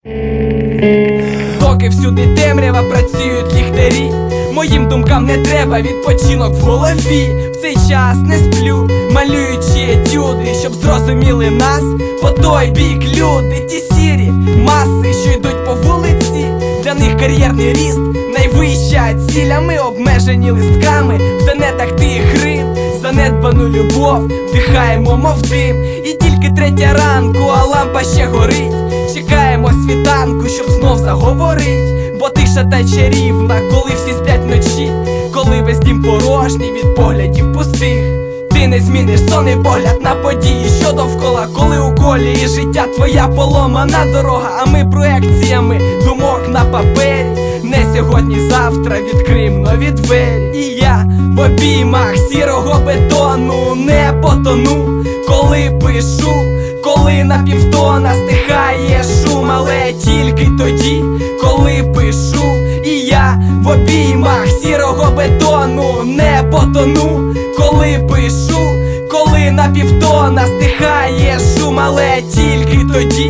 Доки всюди темрява, працюють ліхтарі, моїм думкам не треба відпочинок в голові. В цей час не сплю, малюючи етюди, щоб зрозуміли нас по той бік люди. Ті сірі маси, що йдуть по вулиці, для них кар'єрний ріст найвища ціль, а ми обмежені листками в тенетах тих грим. Занедбану любов вдихаємо, мов дим. І тільки 3 ранку, а лампа ще горить. Чекаємо світанку, щоб знов заговорить. Бо тиша та чарівна, коли всі сплять вночі, коли весь дім порожній від поглядів пустих. Ти не зміниш сонний погляд на події, що довкола, коли у колії життя твоя поломана дорога. А ми проекціями думок на папері, не сьогодні, завтра відкриємо нові двері. І я в обіймах сірого бетону не потону, коли пишу, коли на півтона стихає шум, але тільки тоді, коли пишу. І я в обіймах сірого бетону не потону, коли пишу, коли на півтона стихає шум, але тільки тоді,